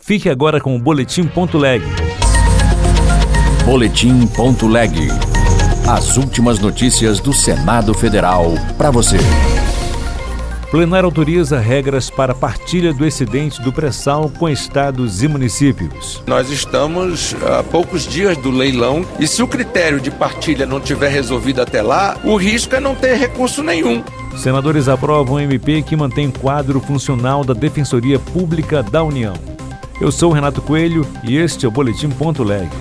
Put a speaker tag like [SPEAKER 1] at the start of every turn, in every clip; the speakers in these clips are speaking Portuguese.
[SPEAKER 1] Fique agora com o Boletim.leg.
[SPEAKER 2] Boletim.leg. As últimas notícias do Senado Federal para você.
[SPEAKER 1] Plenário autoriza regras para partilha do excedente do pré-sal com estados e municípios.
[SPEAKER 3] Nós estamos a poucos dias do leilão e se o critério de partilha não tiver resolvido até lá, o risco é não ter recurso nenhum.
[SPEAKER 1] Senadores aprovam MP que mantém quadro funcional da Defensoria Pública da União. Eu sou o Renato Coelho e este é o Boletim.leg.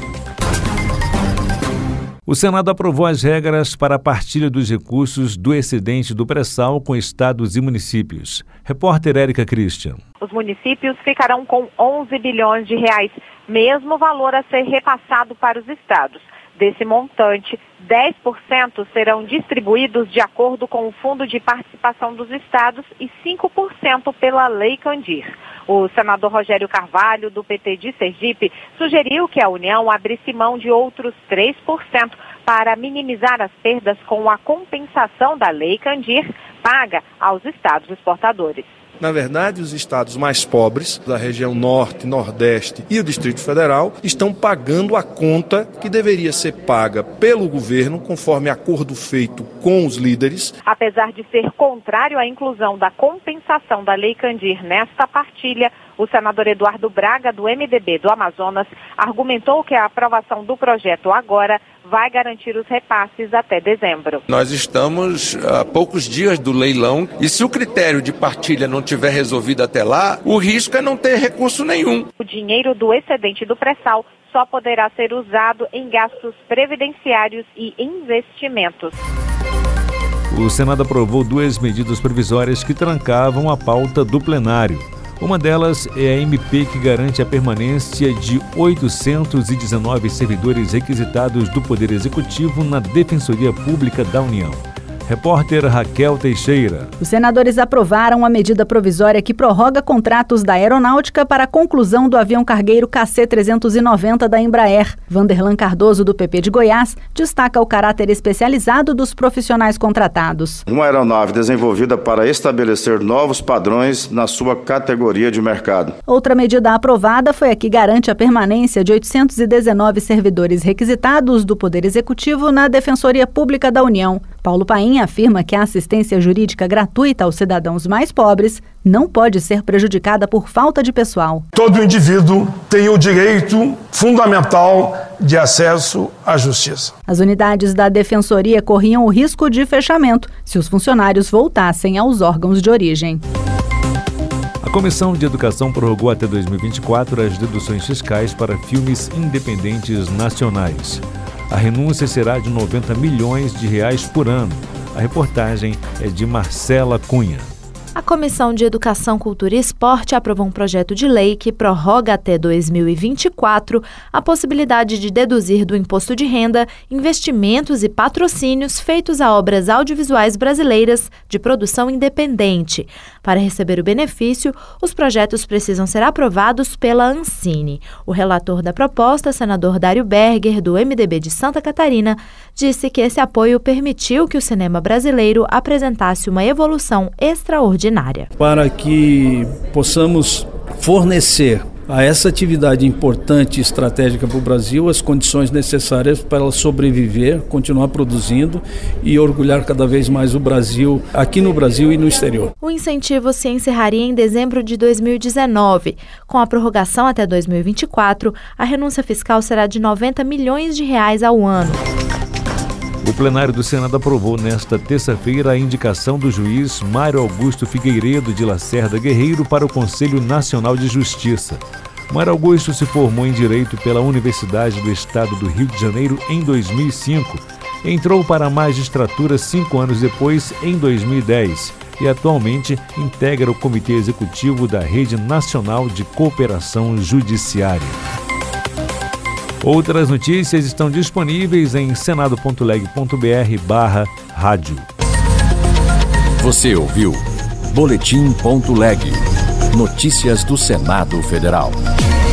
[SPEAKER 1] O Senado aprovou as regras para a partilha dos recursos do excedente do pré-sal com estados e municípios. Repórter Érica Christian.
[SPEAKER 4] Os municípios ficarão com 11 bilhões de reais, mesmo valor a ser repassado para os estados. Desse montante, 10% serão distribuídos de acordo com o Fundo de Participação dos Estados e 5% pela Lei Candir. O senador Rogério Carvalho, do PT de Sergipe, sugeriu que a União abrisse mão de outros 3% para minimizar as perdas com a compensação da Lei Candir paga aos estados exportadores.
[SPEAKER 5] Na verdade, os estados mais pobres, da região norte, nordeste e o Distrito Federal, estão pagando a conta que deveria ser paga pelo governo, conforme acordo feito com os líderes.
[SPEAKER 4] Apesar de ser contrário à inclusão da compensação da Lei Candir nesta partilha, o senador Eduardo Braga, do MDB do Amazonas, argumentou que a aprovação do projeto agora vai garantir os repasses até dezembro.
[SPEAKER 3] Nós estamos a poucos dias do leilão e se o critério de partilha não tiver resolvido até lá, o risco é não ter recurso nenhum.
[SPEAKER 4] O dinheiro do excedente do pré-sal só poderá ser usado em gastos previdenciários e investimentos.
[SPEAKER 1] O Senado aprovou 2 medidas provisórias que trancavam a pauta do plenário. Uma delas é a MP que garante a permanência de 819 servidores requisitados do Poder Executivo na Defensoria Pública da União. Repórter Raquel Teixeira.
[SPEAKER 6] Os senadores aprovaram a medida provisória que prorroga contratos da Aeronáutica para a conclusão do avião cargueiro KC-390 da Embraer. Vanderlan Cardoso, do PP de Goiás, destaca o caráter especializado dos profissionais contratados.
[SPEAKER 7] Uma aeronave desenvolvida para estabelecer novos padrões na sua categoria de mercado.
[SPEAKER 6] Outra medida aprovada foi a que garante a permanência de 819 servidores requisitados do Poder Executivo na Defensoria Pública da União. Paulo Paim afirma que a assistência jurídica gratuita aos cidadãos mais pobres não pode ser prejudicada por falta de pessoal.
[SPEAKER 8] Todo indivíduo tem o direito fundamental de acesso à justiça.
[SPEAKER 6] As unidades da Defensoria corriam o risco de fechamento se os funcionários voltassem aos órgãos de origem.
[SPEAKER 1] A Comissão de Educação prorrogou até 2024 as deduções fiscais para filmes independentes nacionais. A renúncia será de 90 milhões de reais por ano. A reportagem é de Marcela Cunha.
[SPEAKER 9] A Comissão de Educação, Cultura e Esporte aprovou um projeto de lei que prorroga até 2024 a possibilidade de deduzir do imposto de renda investimentos e patrocínios feitos a obras audiovisuais brasileiras de produção independente. Para receber o benefício, os projetos precisam ser aprovados pela Ancine. O relator da proposta, senador Dário Berger, do MDB de Santa Catarina, disse que esse apoio permitiu que o cinema brasileiro apresentasse uma evolução extraordinária.
[SPEAKER 10] Para que possamos fornecer a essa atividade importante e estratégica para o Brasil as condições necessárias para ela sobreviver, continuar produzindo e orgulhar cada vez mais o Brasil, aqui no Brasil e no exterior.
[SPEAKER 9] O incentivo se encerraria em dezembro de 2019. Com a prorrogação até 2024, a renúncia fiscal será de 90 milhões de reais ao ano.
[SPEAKER 1] O plenário do Senado aprovou nesta terça-feira a indicação do juiz Mário Augusto Figueiredo de Lacerda Guerreiro para o Conselho Nacional de Justiça. Mário Augusto se formou em Direito pela Universidade do Estado do Rio de Janeiro em 2005. Entrou para a magistratura 5 anos depois, em 2010, e atualmente integra o Comitê Executivo da Rede Nacional de Cooperação Judiciária. Outras notícias estão disponíveis em senado.leg.br/rádio.
[SPEAKER 2] Você ouviu Boletim.leg. Notícias do Senado Federal.